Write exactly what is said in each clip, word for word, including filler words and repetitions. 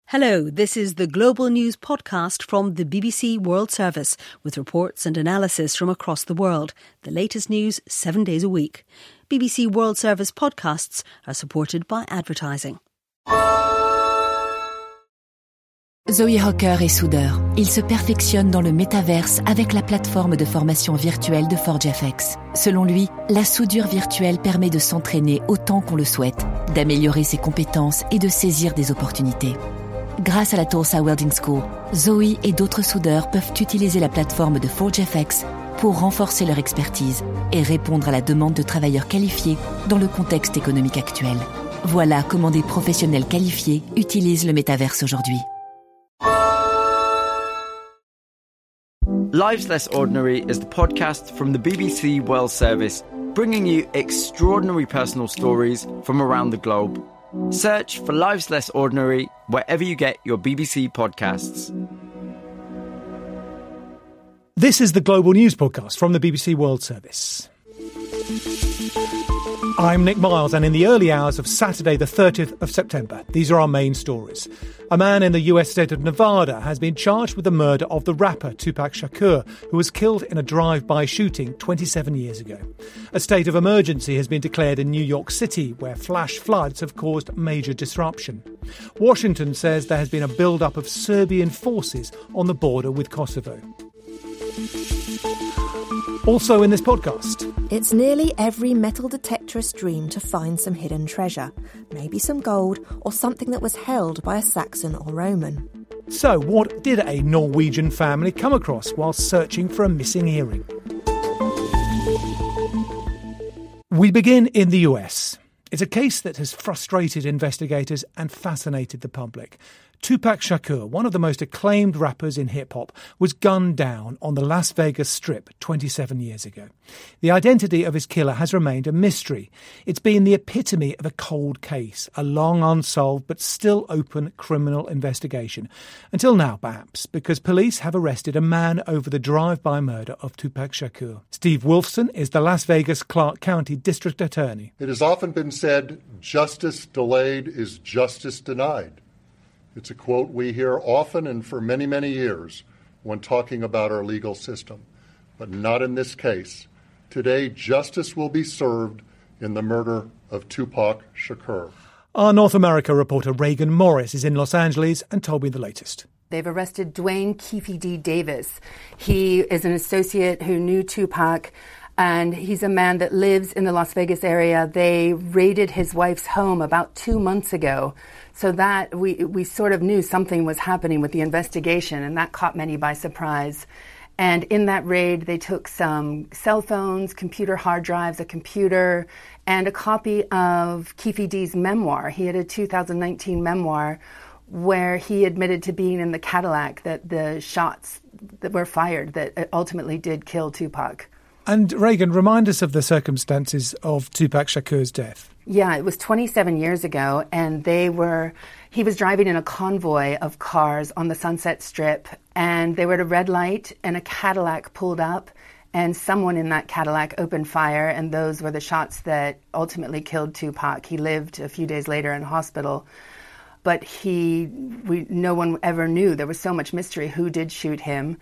Hello, this is the Global News podcast from the B B C World Service with reports and analysis from across the world. The latest news seven days a week. B B C World Service podcasts are supported by advertising. Zoe Hocker est soudeur. Il se perfectionne dans le métaverse avec la plateforme de formation virtuelle de ForgeFX. Selon lui, la soudure virtuelle permet de s'entraîner autant qu'on le souhaite, d'améliorer ses compétences et de saisir des opportunités. Grâce à la Tulsa Welding School, Zoe et d'autres soudeurs peuvent utiliser la plateforme de ForgeFX pour renforcer leur expertise et répondre à la demande de travailleurs qualifiés dans le contexte économique actuel. Voilà comment des professionnels qualifiés utilisent le métaverse aujourd'hui. Lives Less Ordinary is the podcast from the B B C World Service, bringing you extraordinary personal stories from around the globe. Search for Lives Less Ordinary wherever you get your B B C podcasts. This is the Global News Podcast from the B B C World Service. I'm Nick Miles, and in the early hours of Saturday the thirtieth of September, these are our main stories. A man in the U S state of Nevada has been charged with the murder of the rapper Tupac Shakur, who was killed in a drive-by shooting twenty-seven years ago. A state of emergency has been declared in New York City, where flash floods have caused major disruption. Washington says there has been a build-up of Serbian forces on the border with Kosovo. Also in this podcast, it's nearly every metal detectorist's dream to find some hidden treasure, maybe some gold or something that was held by a Saxon or Roman. So what did a Norwegian family come across while searching for a missing earring? We begin in the U S. It's a case that has frustrated investigators and fascinated the public. Tupac Shakur, one of the most acclaimed rappers in hip-hop, was gunned down on the Las Vegas Strip twenty-seven years ago. The identity of his killer has remained a mystery. It's been the epitome of a cold case, a long unsolved but still open criminal investigation. Until now, perhaps, because police have arrested a man over the drive-by murder of Tupac Shakur. Steve Wolfson is the Las Vegas Clark County District Attorney. It has often been said, justice delayed is justice denied. It's a quote we hear often and for many, many years when talking about our legal system, but not in this case. Today, justice will be served in the murder of Tupac Shakur. Our North America reporter Reagan Morris is in Los Angeles and told me the latest. They've arrested Dwayne Keefe D. Davis. He is an associate who knew Tupac, and he's a man that lives in the Las Vegas area. They raided his wife's home about two months ago. So that we we sort of knew something was happening with the investigation, and that caught many by surprise. And in that raid, they took some cell phones, computer hard drives, a computer, and a copy of Keefe D's memoir. He had a two thousand nineteen memoir where he admitted to being in the Cadillac that the shots that were fired that ultimately did kill Tupac. And Reagan, remind us of the circumstances of Tupac Shakur's death. Yeah, it was twenty-seven years ago, and they were, he was driving in a convoy of cars on the Sunset Strip, and they were at a red light, and a Cadillac pulled up, and someone in that Cadillac opened fire, and those were the shots that ultimately killed Tupac. He lived a few days later in hospital, but he, we, no one ever knew. There was so much mystery who did shoot him.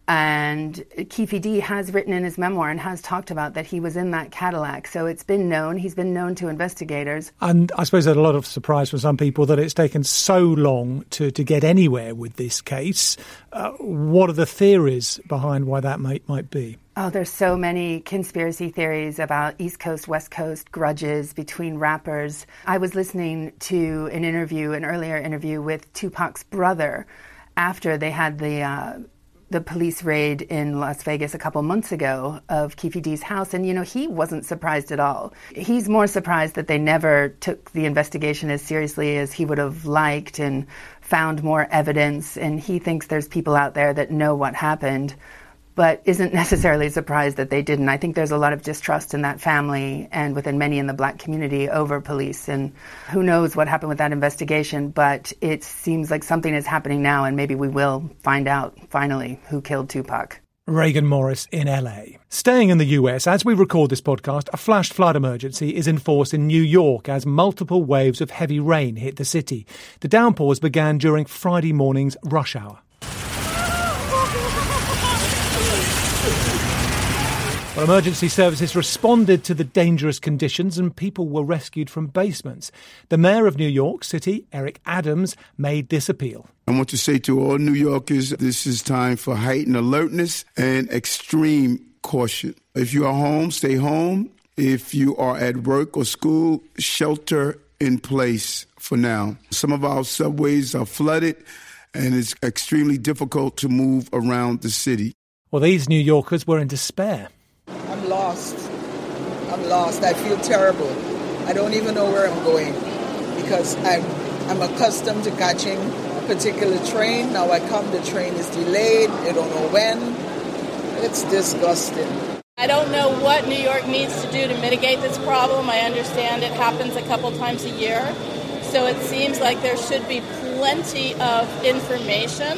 And Keefe D has written in his memoir and has talked about that he was in that Cadillac. So it's been known. He's been known to investigators. And I suppose there's a lot of surprise for some people that it's taken so long to, to get anywhere with this case. Uh, what are the theories behind why that might, might be? Oh, there's so many conspiracy theories about East Coast, West Coast grudges between rappers. I was listening to an interview, an earlier interview with Tupac's brother after they had the... Uh, the police raid in Las Vegas a couple months ago of Keefe D's house. And, you know, he wasn't surprised at all. He's more surprised that they never took the investigation as seriously as he would have liked and found more evidence. And he thinks there's people out there that know what happened, but isn't necessarily surprised that they didn't. I think there's a lot of distrust in that family and within many in the Black community over police. And who knows what happened with that investigation, but it seems like something is happening now, and maybe we will find out finally who killed Tupac. Reagan Morris in L A. Staying in the U S, as we record this podcast, a flash flood emergency is in force in New York as multiple waves of heavy rain hit the city. The downpours began during Friday morning's rush hour. Well, emergency services responded to the dangerous conditions and people were rescued from basements. The mayor of New York City, Eric Adams, made this appeal. I want to say to all New Yorkers, this is time for heightened alertness and extreme caution. If you are home, stay home. If you are at work or school, shelter in place for now. Some of our subways are flooded and it's extremely difficult to move around the city. Well, these New Yorkers were in despair. I'm lost. I'm lost. I feel terrible. I don't even know where I'm going because I'm, I'm accustomed to catching a particular train. Now I come, the train is delayed. I don't know when. It's disgusting. I don't know what New York needs to do to mitigate this problem. I understand it happens a couple times a year. So it seems like there should be plenty of information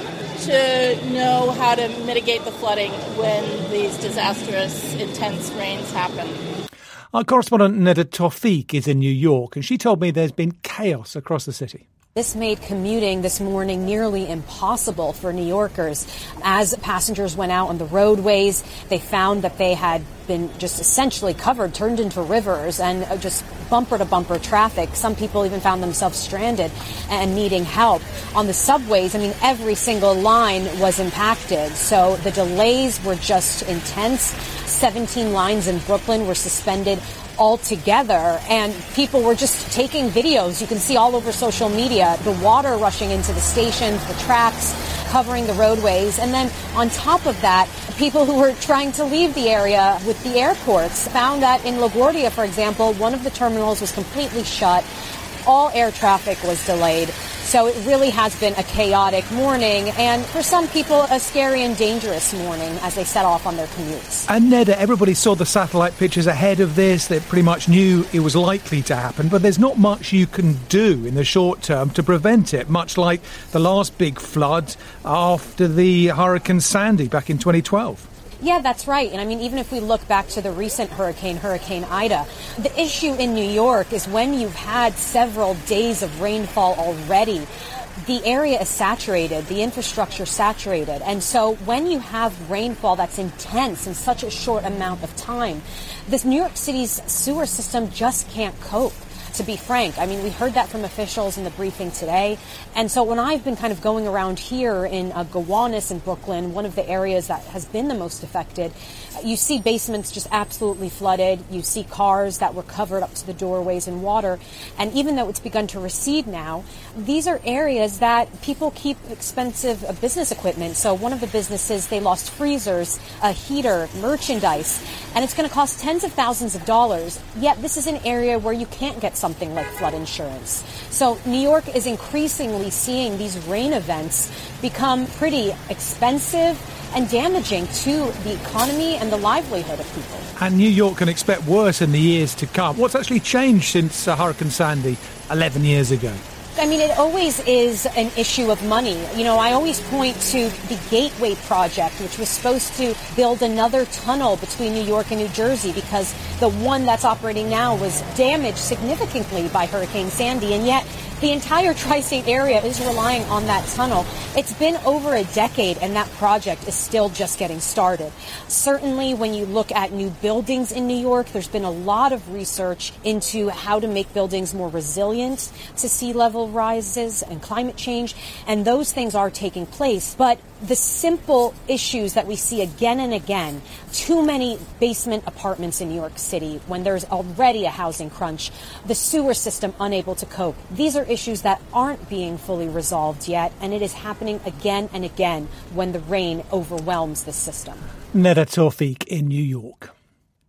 to know how to mitigate the flooding when these disastrous, intense rains happen. Our correspondent Neda Tawfiq is in New York, and she told me there's been chaos across the city. This made commuting this morning nearly impossible for New Yorkers. As passengers went out on the roadways, they found that they had been just essentially covered, turned into rivers, and just bumper-to-bumper traffic. Some people even found themselves stranded and needing help. On the subways, I mean, every single line was impacted. So the delays were just intense. seventeen lines in Brooklyn were suspended altogether, and people were just taking videos. You can see all over social media the water rushing into the stations, the tracks, covering the roadways. And then on top of that, people who were trying to leave the area with the airports found that in LaGuardia, for example, one of the terminals was completely shut. All air traffic was delayed. So it really has been a chaotic morning, and for some people, a scary and dangerous morning as they set off on their commutes. And Neda, everybody saw the satellite pictures ahead of this. They pretty much knew it was likely to happen, but there's not much you can do in the short term to prevent it, much like the last big flood after the Hurricane Sandy back in twenty twelve. Yeah, that's right. And I mean, even if we look back to the recent hurricane, Hurricane Ida, the issue in New York is when you've had several days of rainfall already, the area is saturated, the infrastructure saturated. And so when you have rainfall that's intense in such a short amount of time, this New York City's sewer system just can't cope. To be frank, I mean, we heard that from officials in the briefing today. And so when I've been kind of going around here in uh, Gowanus in Brooklyn, one of the areas that has been the most affected, you see basements just absolutely flooded. You see cars that were covered up to the doorways in water. And even though it's begun to recede now, these are areas that people keep expensive uh, business equipment. So one of the businesses, they lost freezers, a heater, merchandise, and it's going to cost tens of thousands of dollars. Yet this is an area where you can't get something like flood insurance. So New York is increasingly seeing these rain events become pretty expensive and damaging to the economy and the livelihood of people. And New York can expect worse in the years to come. What's actually changed since uh, Hurricane Sandy eleven years ago? I mean, it always is an issue of money. You know, I always point to the Gateway Project, which was supposed to build another tunnel between New York and New Jersey because the one that's operating now was damaged significantly by Hurricane Sandy, and yet the entire tri-state area is relying on that tunnel. It's been over a decade, and that project is still just getting started. Certainly, when you look at new buildings in New York, there's been a lot of research into how to make buildings more resilient to sea level rises and climate change, and those things are taking place. But the simple issues that we see again and again, too many basement apartments in New York City when there's already a housing crunch, the sewer system unable to cope. These are issues that aren't being fully resolved yet, and it is happening again and again when the rain overwhelms the system. Neda Tawfiq in New York.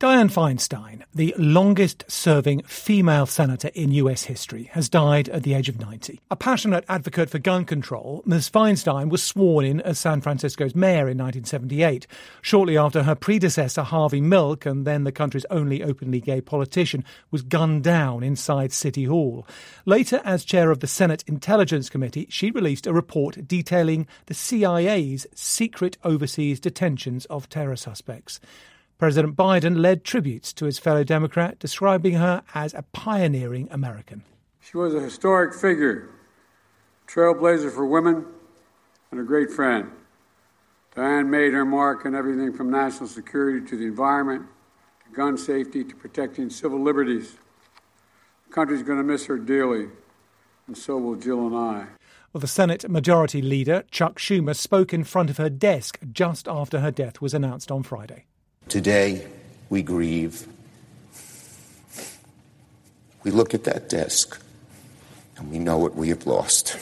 Dianne Feinstein, the longest-serving female senator in U S history, has died at the age of ninety. A passionate advocate for gun control, Miz Feinstein was sworn in as San Francisco's mayor in nineteen seventy-eight, shortly after her predecessor Harvey Milk, and then the country's only openly gay politician, was gunned down inside City Hall. Later, as chair of the Senate Intelligence Committee, she released a report detailing the C I A's secret overseas detentions of terror suspects. President Biden led tributes to his fellow Democrat, describing her as a pioneering American. She was a historic figure, trailblazer for women, and a great friend. Dianne made her mark on everything from national security to the environment, to gun safety, to protecting civil liberties. The country's going to miss her dearly, and so will Jill and I. Well, the Senate Majority Leader, Chuck Schumer, spoke in front of her desk just after her death was announced on Friday. Today, we grieve. We look at that desk, and we know what we have lost.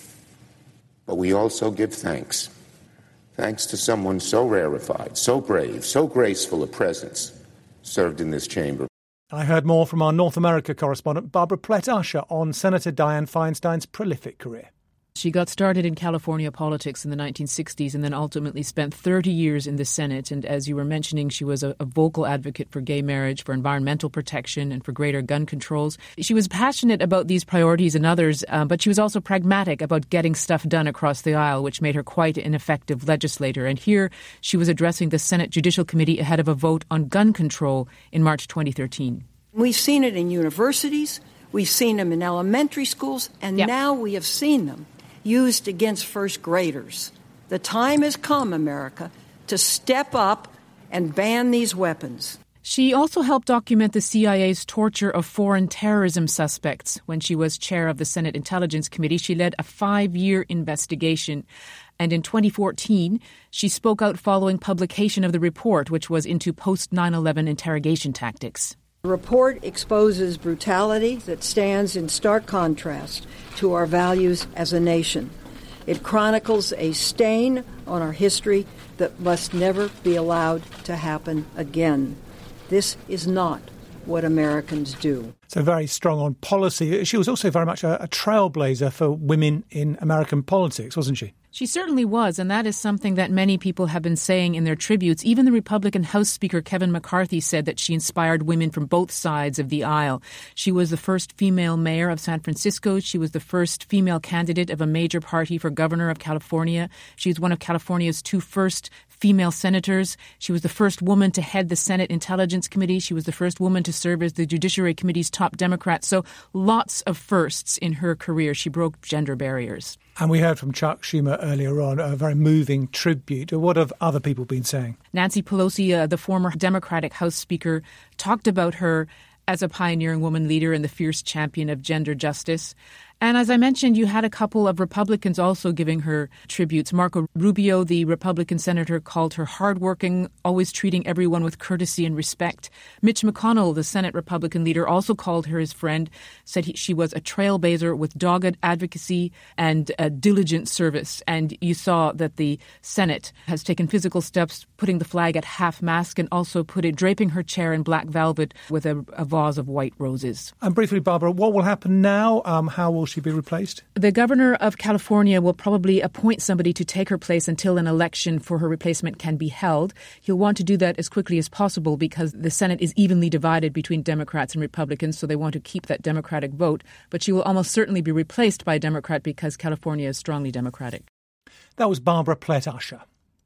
But we also give thanks. Thanks to someone so rarefied, so brave, so graceful a presence served in this chamber. I heard more from our North America correspondent, Barbara Plett-Usher, on Senator Dianne Feinstein's prolific career. She got started in California politics in the nineteen sixties and then ultimately spent thirty years in the Senate. And as you were mentioning, she was a, a vocal advocate for gay marriage, for environmental protection, and for greater gun controls. She was passionate about these priorities and others, uh, but she was also pragmatic about getting stuff done across the aisle, which made her quite an effective legislator. And here she was addressing the Senate Judicial Committee ahead of a vote on gun control in March twenty thirteen. We've seen it in universities, we've seen them in elementary schools, and yep. now we have seen them used against first graders. The time has come, America, to step up and ban these weapons. She also helped document the C I A's torture of foreign terrorism suspects. When she was chair of the Senate Intelligence Committee, she led a five-year investigation. And in twenty fourteen, she spoke out following publication of the report, which was into post nine eleven interrogation tactics. The report exposes brutality that stands in stark contrast to our values as a nation. It chronicles a stain on our history that must never be allowed to happen again. This is not what Americans do. So very strong on policy. She was also very much a, a trailblazer for women in American politics, wasn't she? She certainly was, and that is something that many people have been saying in their tributes. Even the Republican House Speaker Kevin McCarthy said that she inspired women from both sides of the aisle. She was the first female mayor of San Francisco. She was the first female candidate of a major party for governor of California. She was one of California's two first female senators. She was the first woman to head the Senate Intelligence Committee. She was the first woman to serve as the Judiciary Committee's top Democrat. So lots of firsts in her career. She broke gender barriers. And we heard from Chuck Schumer earlier on, a very moving tribute. What have other people been saying? Nancy Pelosi, uh, the former Democratic House Speaker, talked about her as a pioneering woman leader and the fierce champion of gender justice. And as I mentioned, you had a couple of Republicans also giving her tributes. Marco Rubio, the Republican senator, called her hardworking, always treating everyone with courtesy and respect. Mitch McConnell, the Senate Republican leader, also called her his friend, said he, she was a trailblazer with dogged advocacy and a diligent service. And you saw that the Senate has taken physical steps, putting the flag at half-mast and also put it, draping her chair in black velvet with a, a vase of white roses. And briefly, Barbara, what will happen now? Um, how will she be replaced? The governor of California will probably appoint somebody to take her place until an election for her replacement can be held. He'll want to do that as quickly as possible because the Senate is evenly divided between Democrats and Republicans, so they want to keep that Democratic vote. But she will almost certainly be replaced by a Democrat because California is strongly Democratic. That was Barbara Plett-Usher.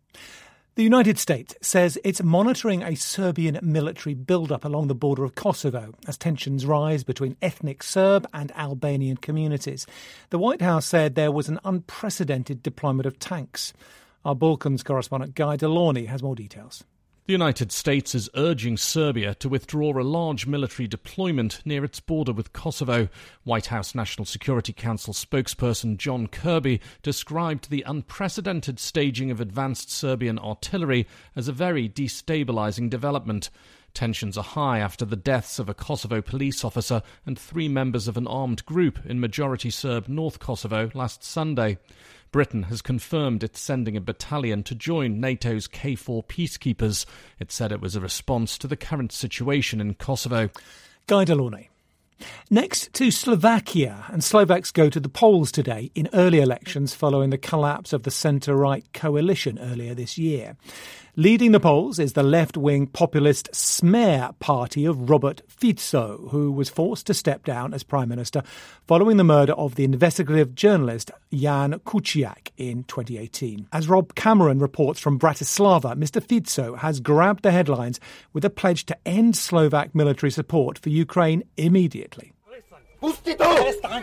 The United States says it's monitoring a Serbian military build-up along the border of Kosovo as tensions rise between ethnic Serb and Albanian communities. The White House said there was an unprecedented deployment of tanks. Our Balkans correspondent Guy Delaunay has more details. The United States is urging Serbia to withdraw a large military deployment near its border with Kosovo. White House National Security Council spokesperson John Kirby described the unprecedented staging of advanced Serbian artillery as a very destabilizing development. Tensions are high after the deaths of a Kosovo police officer and three members of an armed group in majority Serb North Kosovo last Sunday. Britain has confirmed it's sending a battalion to join NATO's K four peacekeepers. It said it was a response to the current situation in Kosovo. Guy Delaunay. Next to Slovakia, and Slovaks go to the polls today in early elections following the collapse of the centre-right coalition earlier this year. Leading the polls is the left-wing populist Smer party of Robert Fico, who was forced to step down as Prime Minister following the murder of the investigative journalist Jan Kuciak in twenty eighteen. As Rob Cameron reports from Bratislava, Mister Fico has grabbed the headlines with a pledge to end Slovak military support for Ukraine immediately. The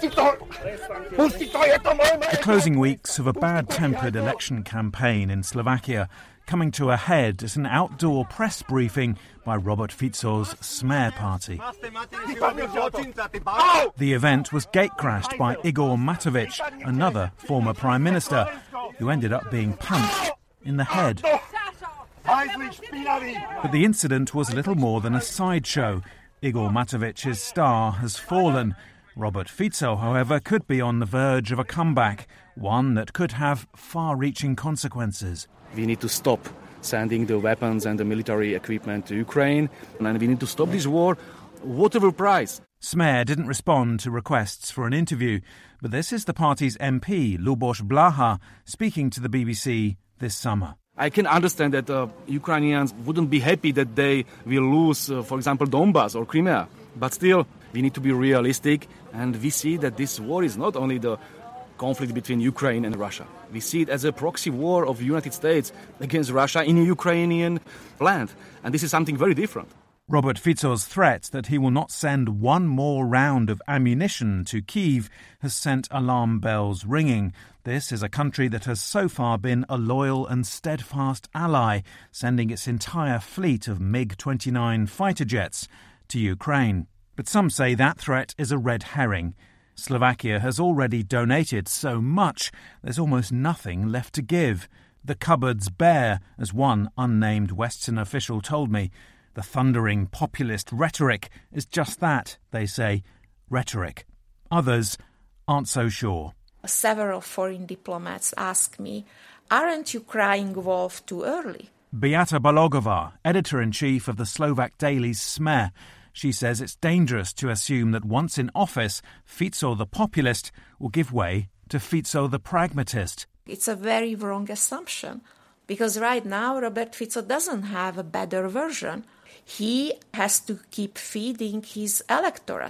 closing weeks of a bad-tempered election campaign in Slovakia coming to a head at an outdoor press briefing by Robert Fico's Smer party. The event was gatecrashed by Igor Matovic, another former prime minister, who ended up being punched in the head. But the incident was little more than a sideshow. Igor Matovic's star has fallen. Robert Fico, however, could be on the verge of a comeback, one that could have far-reaching consequences. We need to stop sending the weapons and the military equipment to Ukraine, and we need to stop this war, whatever price. Smer didn't respond to requests for an interview, but this is the party's M P, Luboš Blaha, speaking to the B B C this summer. I can understand that uh, Ukrainians wouldn't be happy that they will lose, uh, for example, Donbas or Crimea. But still, we need to be realistic, and we see that this war is not only the conflict between Ukraine and Russia. We see it as a proxy war of the United States against Russia in Ukrainian land, and this is something very different. Robert Fico's threat that he will not send one more round of ammunition to Kyiv has sent alarm bells ringing. This is a country that has so far been a loyal and steadfast ally, sending its entire fleet of MiG twenty-nine fighter jets to Ukraine. But some say that threat is a red herring. Slovakia has already donated so much, there's almost nothing left to give. The cupboard's bare, as one unnamed Western official told me. The thundering populist rhetoric is just that, they say, rhetoric. Others aren't so sure. Several foreign diplomats ask me, aren't you crying wolf too early? Beata Balogova, editor-in-chief of the Slovak daily Smer. She says it's dangerous to assume that once in office, Fico the populist will give way to Fico the pragmatist. It's a very wrong assumption, because right now Robert Fico doesn't have a better version. He has to keep feeding his electorate.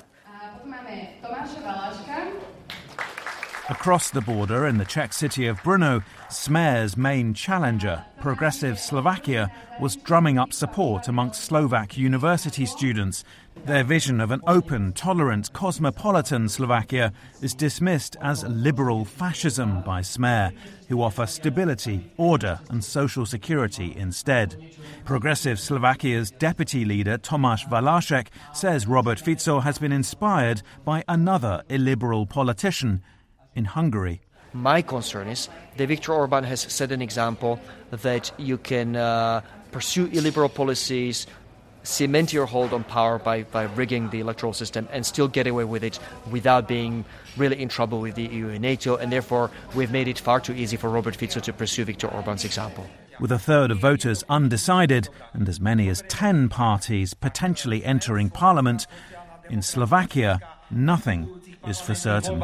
Across the border in the Czech city of Brno, Smer's main challenger, Progressive Slovakia, was drumming up support amongst Slovak university students. Their vision of an open, tolerant, cosmopolitan Slovakia is dismissed as liberal fascism by Smer, who offer stability, order and social security instead. Progressive Slovakia's deputy leader, Tomáš Valášek, says Robert Fico has been inspired by another illiberal politician in Hungary. My concern is that Viktor Orban has set an example that you can uh, pursue illiberal policies, cement your hold on power by, by rigging the electoral system and still get away with it without being really in trouble with the E U and NATO, and therefore we've made it far too easy for Robert Fico to pursue Viktor Orban's example. With a third of voters undecided and as many as ten parties potentially entering parliament, in Slovakia, nothing is for certain.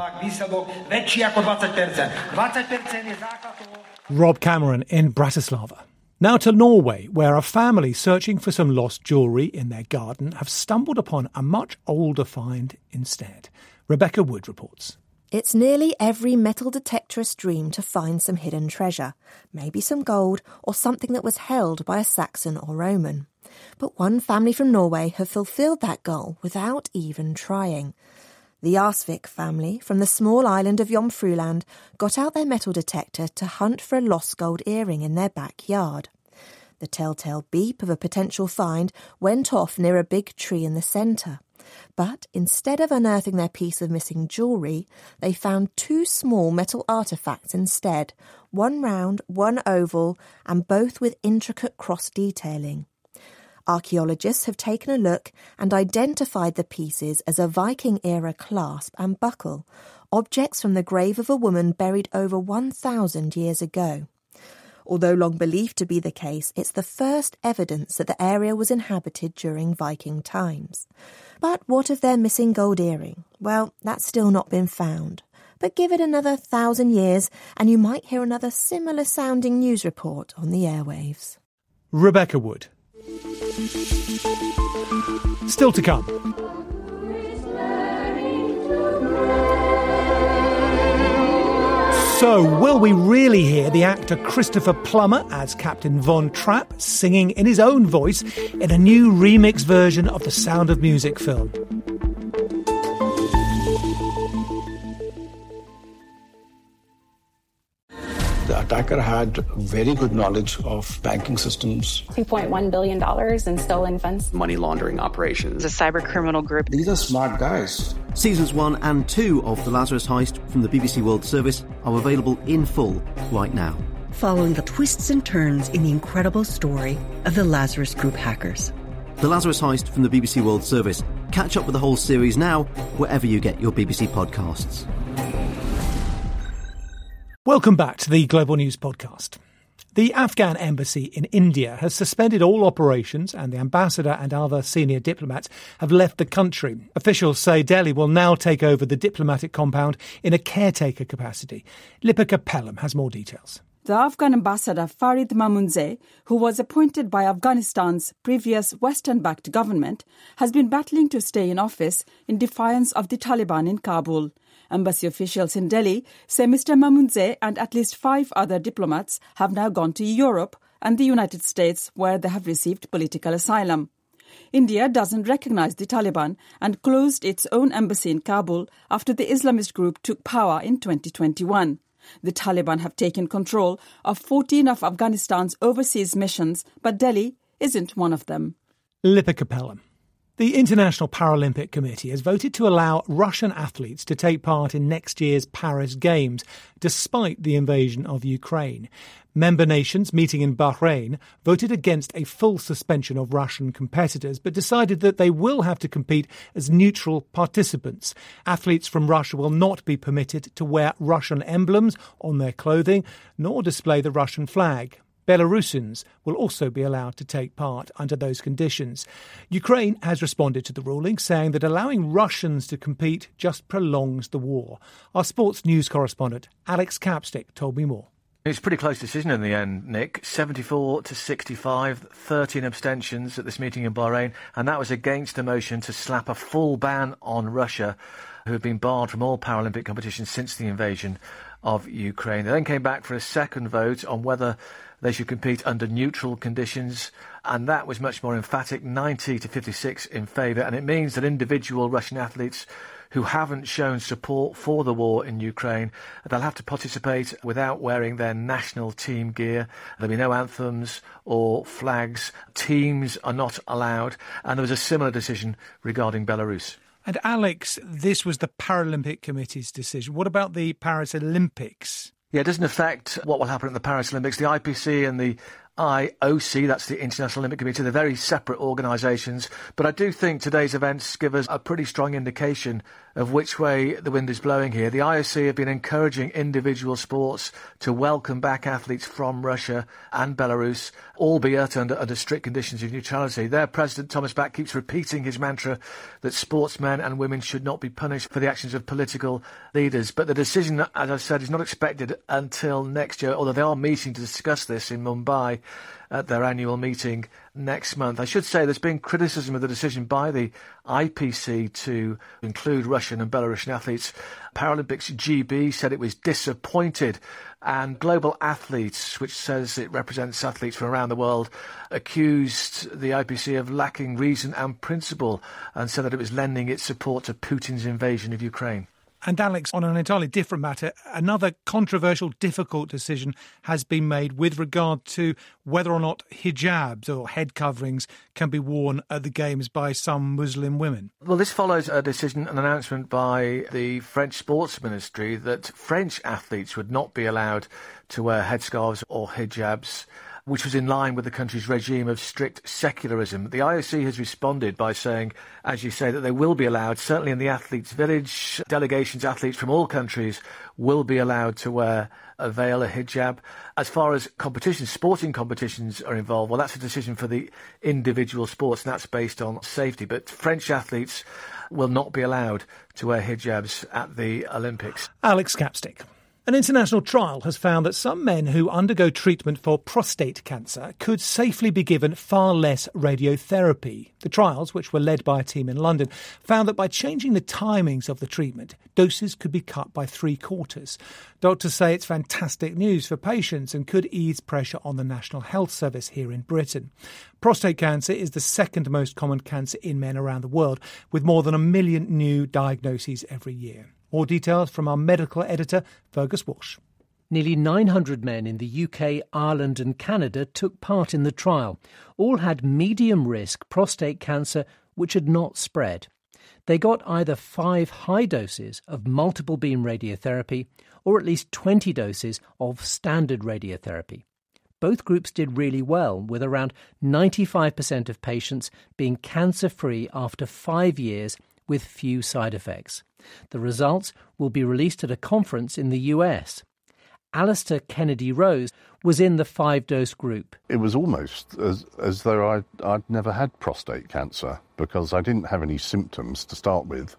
Rob Cameron in Bratislava. Now to Norway, where a family searching for some lost jewellery in their garden have stumbled upon a much older find instead. Rebecca Wood reports. It's nearly every metal detectorist's dream to find some hidden treasure, maybe some gold or something that was held by a Saxon or Roman. But one family from Norway have fulfilled that goal without even trying. The Arsvik family from the small island of Jomfruland got out their metal detector to hunt for a lost gold earring in their backyard. The telltale beep of a potential find went off near a big tree in the centre. But instead of unearthing their piece of missing jewellery, they found two small metal artefacts instead, one round, one oval, and both with intricate cross detailing. Archaeologists have taken a look and identified the pieces as a Viking-era clasp and buckle, objects from the grave of a woman buried over one thousand years ago. Although long believed to be the case, it's the first evidence that the area was inhabited during Viking times. But what of their missing gold earring? Well, that's still not been found. But give it another thousand years and you might hear another similar-sounding news report on the airwaves. Rebecca Wood. Still to come. So, will we really hear the actor Christopher Plummer as Captain Von Trapp singing in his own voice in a new remix version of the Sound of Music film? The attacker had very good knowledge of banking systems. two point one billion dollars in stolen funds. Money laundering operations. A cyber criminal group. These are smart guys. Seasons one and two of The Lazarus Heist from the B B C World Service are available in full right now. Following the twists and turns in the incredible story of the Lazarus Group hackers. The Lazarus Heist from the B B C World Service. Catch up with the whole series now, wherever you get your B B C podcasts. Welcome back to the Global News Podcast. The Afghan embassy in India has suspended all operations and the ambassador and other senior diplomats have left the country. Officials say Delhi will now take over the diplomatic compound in a caretaker capacity. Lipika Pelham has more details. The Afghan ambassador Farid Mamunzeh, who was appointed by Afghanistan's previous Western-backed government, has been battling to stay in office in defiance of the Taliban in Kabul. Embassy officials in Delhi say Mister Mamunzeh and at least five other diplomats have now gone to Europe and the United States, where they have received political asylum. India doesn't recognize the Taliban and closed its own embassy in Kabul after the Islamist group took power in twenty twenty-one. The Taliban have taken control of fourteen of Afghanistan's overseas missions, but Delhi isn't one of them. Lipika Pelham. The International Paralympic Committee has voted to allow Russian athletes to take part in next year's Paris Games, despite the invasion of Ukraine. Member nations meeting in Bahrain voted against a full suspension of Russian competitors, but decided that they will have to compete as neutral participants. Athletes from Russia will not be permitted to wear Russian emblems on their clothing, nor display the Russian flag. Belarusians will also be allowed to take part under those conditions. Ukraine has responded to the ruling, saying that allowing Russians to compete just prolongs the war. Our sports news correspondent Alex Capstick told me more. It's a pretty close decision in the end, Nick. seventy-four to sixty-five, thirteen abstentions at this meeting in Bahrain, and that was against a motion to slap a full ban on Russia, who have been barred from all Paralympic competitions since the invasion of Ukraine. They then came back for a second vote on whether they should compete under neutral conditions, and that was much more emphatic, ninety to fifty-six in favour, and it means that individual Russian athletes who haven't shown support for the war in Ukraine, they'll have to participate without wearing their national team gear. There'll be no anthems or flags. Teams are not allowed, and there was a similar decision regarding Belarus. And Alex, this was the Paralympic Committee's decision. What about the Paris Olympics? Yeah, it doesn't affect what will happen at the Paris Olympics. The I P C and the I O C, that's the International Olympic Committee, they're very separate organisations. But I do think today's events give us a pretty strong indication of which way the wind is blowing here. The I O C have been encouraging individual sports to welcome back athletes from Russia and Belarus, albeit under, under strict conditions of neutrality. Their president, Thomas Bach, keeps repeating his mantra that sportsmen and women should not be punished for the actions of political leaders. But the decision, as I said, is not expected until next year, although they are meeting to discuss this in Mumbai at their annual meeting next month. I should say there's been criticism of the decision by the I P C to include Russian and Belarusian athletes. Paralympics G B said it was disappointed, and Global Athletes, which says it represents athletes from around the world, accused the I P C of lacking reason and principle and said that it was lending its support to Putin's invasion of Ukraine. And Alex, on an entirely different matter, another controversial, difficult decision has been made with regard to whether or not hijabs or head coverings can be worn at the Games by some Muslim women. Well, this follows a decision, an announcement by the French Sports Ministry that French athletes would not be allowed to wear headscarves or hijabs. which was in line with the country's regime of strict secularism. The I O C has responded by saying, as you say, that they will be allowed, certainly in the athletes' village, delegations, athletes from all countries will be allowed to wear a veil, a hijab. As far as competitions, sporting competitions are involved, well, that's a decision for the individual sports, and that's based on safety. But French athletes will not be allowed to wear hijabs at the Olympics. Alex Capstick. An international trial has found that some men who undergo treatment for prostate cancer could safely be given far less radiotherapy. The trials, which were led by a team in London, found that by changing the timings of the treatment, doses could be cut by three quarters. Doctors say it's fantastic news for patients and could ease pressure on the National Health Service here in Britain. Prostate cancer is the second most common cancer in men around the world, with more than a million new diagnoses every year. More details from our medical editor, Fergus Walsh. Nearly nine hundred men in the U K, Ireland and Canada took part in the trial. All had medium-risk prostate cancer which had not spread. They got either five high doses of multiple beam radiotherapy or at least twenty doses of standard radiotherapy. Both groups did really well, with around ninety-five percent of patients being cancer-free after five years with few side effects. The results will be released at a conference in the U S. Alistair Kennedy-Rose was in the five-dose group. It was almost as, as though I'd, I'd never had prostate cancer because I didn't have any symptoms to start with.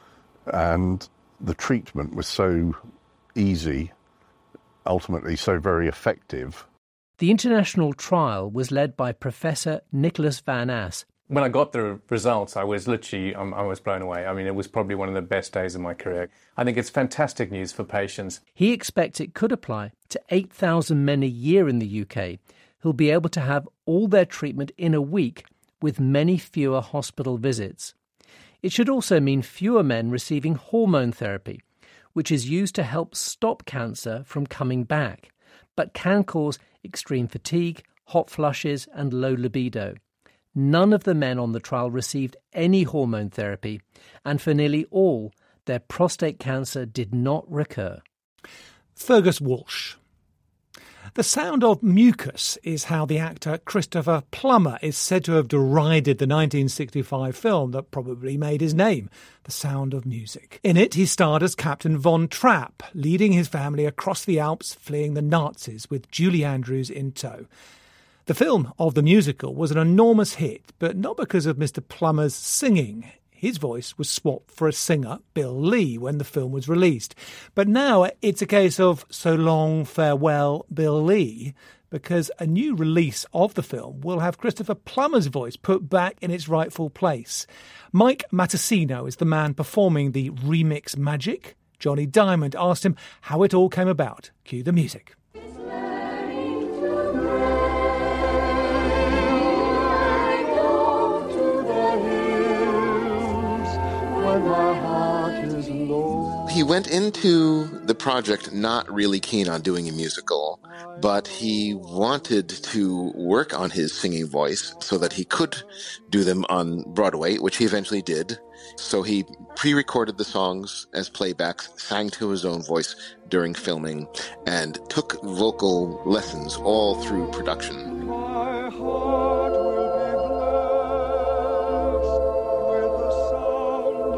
And the treatment was so easy, ultimately so very effective. The international trial was led by Professor Nicholas Van As. When I got the results, I was literally, um, I was blown away. I mean, it was probably one of the best days of my career. I think it's fantastic news for patients. He expects it could apply to eight thousand men a year in the U K who'll be able to have all their treatment in a week with many fewer hospital visits. It should also mean fewer men receiving hormone therapy, which is used to help stop cancer from coming back, but can cause extreme fatigue, hot flushes and low libido. None of the men on the trial received any hormone therapy, and for nearly all, their prostate cancer did not recur. Fergus Walsh. The sound of mucus is how the actor Christopher Plummer is said to have derided the nineteen sixty-five film that probably made his name, The Sound of Music. In it, he starred as Captain Von Trapp, leading his family across the Alps, fleeing the Nazis with Julie Andrews in tow. The film of the musical was an enormous hit, but not because of Mister Plummer's singing. His voice was swapped for a singer, Bill Lee, when the film was released. But now it's a case of so long, farewell, Bill Lee, because a new release of the film will have Christopher Plummer's voice put back in its rightful place. Mike Matessino is the man performing the remix magic. Johnny Diamond asked him how it all came about. Cue the music. He went into the project not really keen on doing a musical, but he wanted to work on his singing voice so that he could do them on Broadway, which he eventually did. So he pre-recorded the songs as playbacks, sang to his own voice during filming, and took vocal lessons all through production. My heart will be blessed with the sound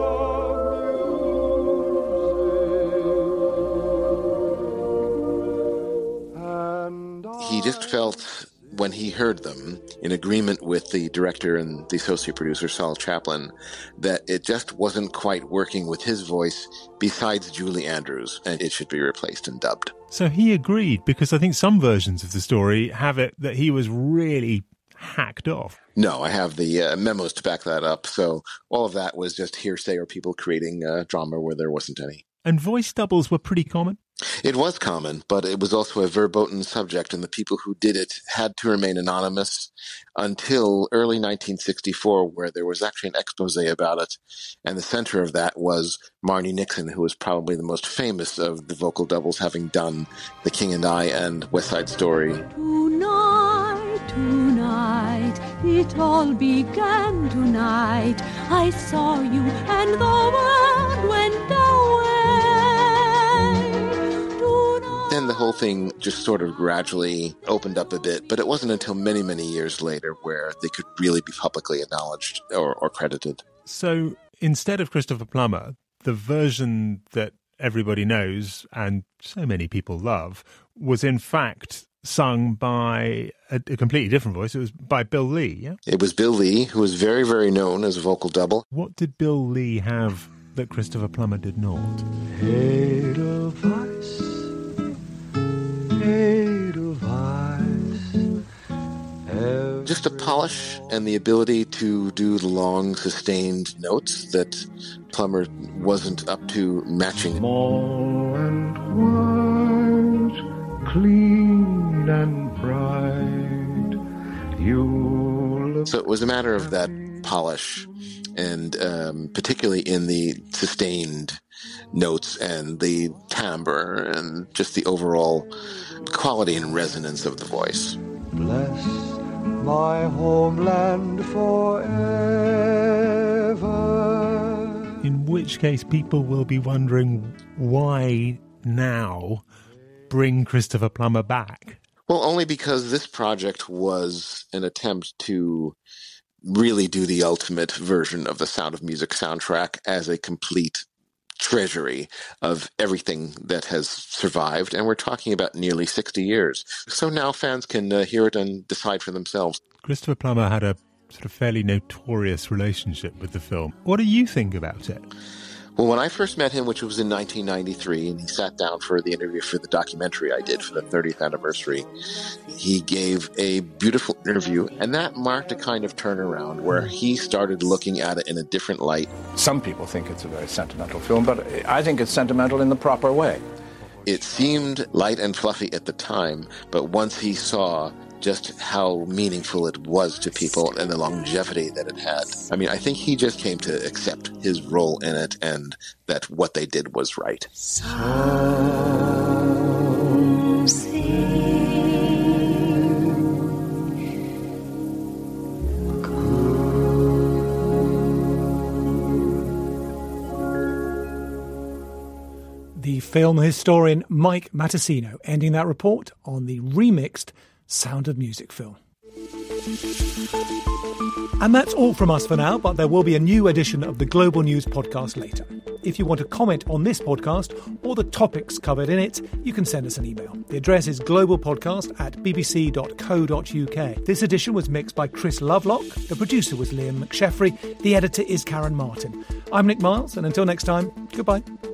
of music. He just felt, when he heard them, in agreement with the director and the associate producer, Saul Chaplin, that it just wasn't quite working with his voice besides Julie Andrews, and it should be replaced and dubbed. So he agreed, because I think some versions of the story have it that he was really hacked off. No, I have the uh, memos to back that up. So all of that was just hearsay or people creating uh, drama where there wasn't any. And voice doubles were pretty common? It was common, but it was also a verboten subject, and the people who did it had to remain anonymous until early nineteen sixty-four, where there was actually an expose about it. And the center of that was Marni Nixon, who was probably the most famous of the vocal doubles, having done The King and I and West Side Story. Tonight, tonight, it all began tonight. I saw you and the world went away. Then the whole thing just sort of gradually opened up a bit, but it wasn't until many, many years later where they could really be publicly acknowledged or, or credited. So instead of Christopher Plummer, the version that everybody knows and so many people love was in fact sung by a, a completely different voice. It was by Bill Lee, yeah? It was Bill Lee, who was very, very known as a vocal double. What did Bill Lee have that Christopher Plummer did not? Edelweiss, Edelweiss. Just a polish and the ability to do the long, sustained notes that Plummer wasn't up to matching. Small and white, clean and bright, you. So it was a matter of that polish, and um, particularly in the sustained notes and the timbre and just the overall quality and resonance of the voice. Bless my homeland forever. In which case people will be wondering why now bring Christopher Plummer back? Well, only because this project was an attempt to really do the ultimate version of the Sound of Music soundtrack as a complete treasury of everything that has survived, and we're talking about nearly sixty years. So now fans can uh, hear it and decide for themselves. Christopher Plummer had a sort of fairly notorious relationship with the film. What do you think about it? Well, when I first met him, which was in nineteen ninety-three, and he sat down for the interview for the documentary I did for the thirtieth anniversary, he gave a beautiful interview, and that marked a kind of turnaround where he started looking at it in a different light. Some people think it's a very sentimental film, but I think it's sentimental in the proper way. It seemed light and fluffy at the time, but once he saw just how meaningful it was to people and the longevity that it had. I mean, I think he just came to accept his role in it and that what they did was right. Some say The film historian Mike Matessino ending that report on the remixed Sound of Music film. And that's all from us for now, but there will be a new edition of the Global News podcast later. If you want to comment on this podcast or the topics covered in it, you can send us an email. The address is globalpodcast at bbc dot co dot uk. This edition was mixed by Chris Lovelock. The producer was Liam McSheffrey. The editor is Karen Martin. I'm Nick Miles, and until next time, goodbye.